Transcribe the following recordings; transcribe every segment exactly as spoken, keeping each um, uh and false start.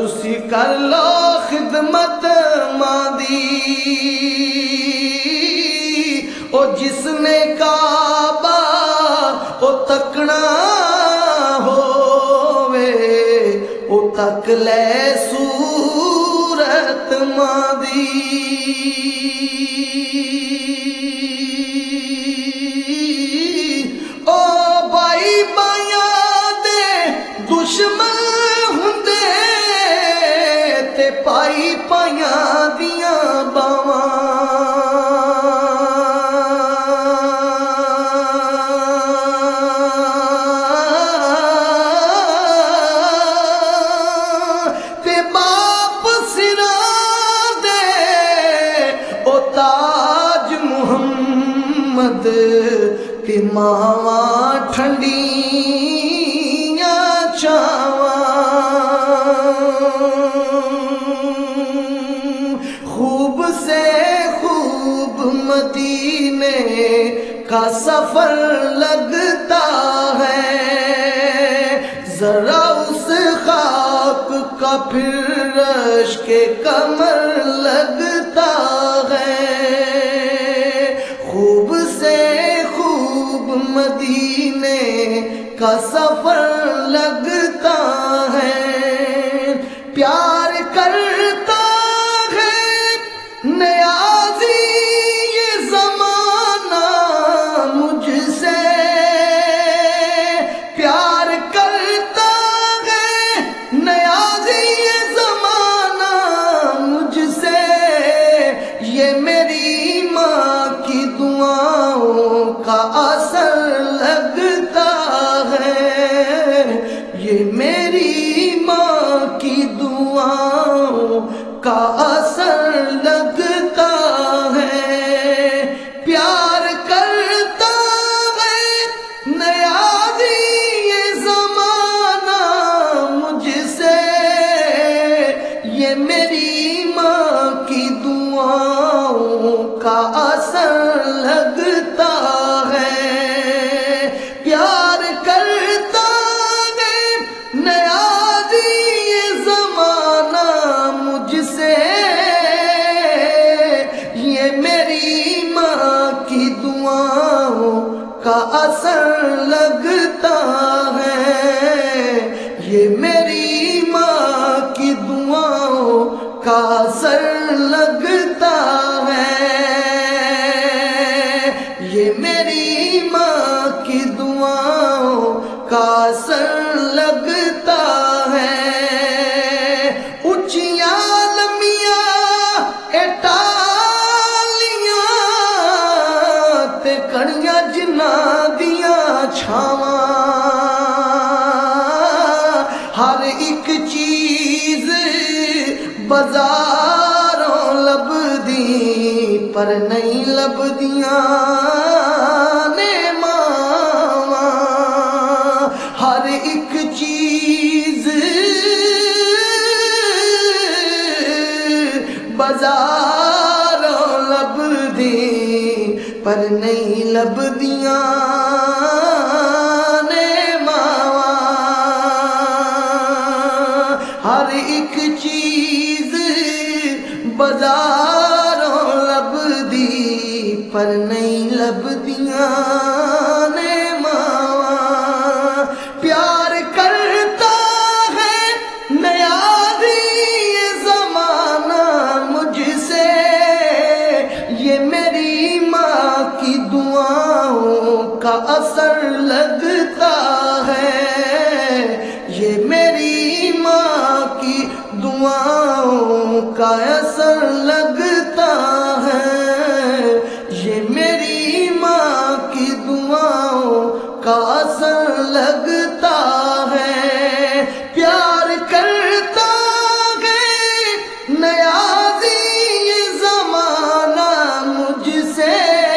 تسی کر لو خدمت مادی او جس نے کعبہ او تکنا ہووے او تک لے صورت مادی او بائی بائیاں دے دشمن ہوندے تے پائی پائیاں دیاں باواں تے باپ سراں دے او تاج محمد تے ماواں ٹھنڈیاں چاواں خوب سے خوب مدینے کا سفر لگتا ہے ذرا اس خاک کا پھر رشک کمر لگتا ہے خوب سے خوب مدینے کا سفر لگتا ہے پیار کرتا ہے نیازی یہ زمانہ مجھ سے پیار کرتا ہے نیازی یہ زمانہ مجھ سے یہ میری ماں کی دعاؤں کا اثر لگتا ہے یہ میری ماں کی دعاؤں کا اثر لگتا ہے پیار کرتا ہے نیازی یہ زمانہ مجھ سے یہ میری ماں کی دعاؤں کا اثر لگتا ہے پیار کرتا ہے نیازی یہ زمانہ مجھ سے یہ میری ماں کی دعاؤں کا اثر لگتا ہے یہ میری ماں کی دعاؤں کا اثر لگتا ہے یہ میری ماں کی دعاؤں کا اثر لگتا ہے اونچیاں لمیاں اٹالیاں تے کڑیاں جنہاں دیاں چھاواں ہر ایک چیز بازاروں لبدی پر نہیں لبدیاں نے ماواں ہر ایک چیز بازاروں لبدی پر نہیں لبدیاں نے ماواں ہر ایک چیز بازاروں لبدی پر نہیں لبدیاں نے ماواں پیار کرتا ہے نیازی یہ زمانہ مجھ سے یہ میری ماں کی دعاؤں کا اثر لگتا ہے یہ میری ماں کی دعاؤں کا اثر لگتا ہے یہ میری ماں کی دعاؤں کا اثر لگتا ہے پیار کرتا ہے نیازی یہ زمانہ مجھ سے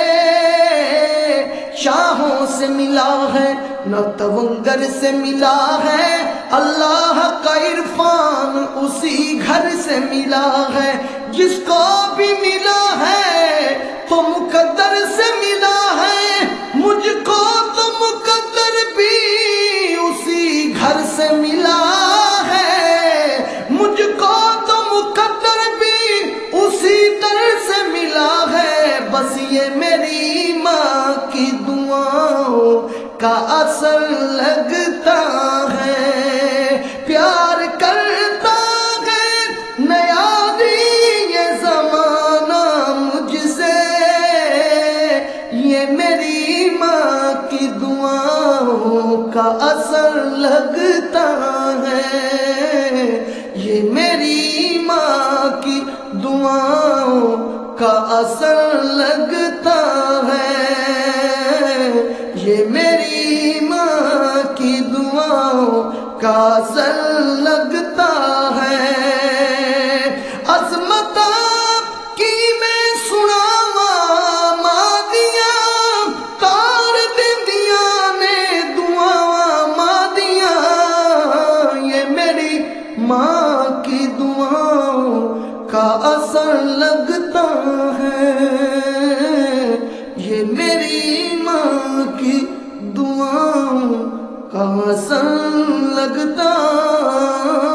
شاہوں سے ملا ہے نہ تونگر سے ملا ہے اللہ کا عرفان اسی گھر سے ملا ہے جس کو بھی ملا ہے تو مقدر سے ملا ہے مجھ کو تو مقدر بھی اسی گھر سے ملا ہے مجھ کا اثر لگتا ہے، پیار کرتا ہے نیازی یہ زمانہ مجھ سے، یہ میری ماں کی دعاؤں کا اثر لگتا ہے، یہ میری ماں کی دعاؤں کا اثر لگتا ہے، یہ میری ماں کی دعاؤں کا اثر لگتا ہے۔ عظمت آپ کی میں سناواں مادیاں، تار دیندیاں نے دعاواں مادیاں، یہ میری ماں کی دعاؤں کا اثر لگتا ہے، یہ میری ماں کی دعاؤں کا اثر لگتا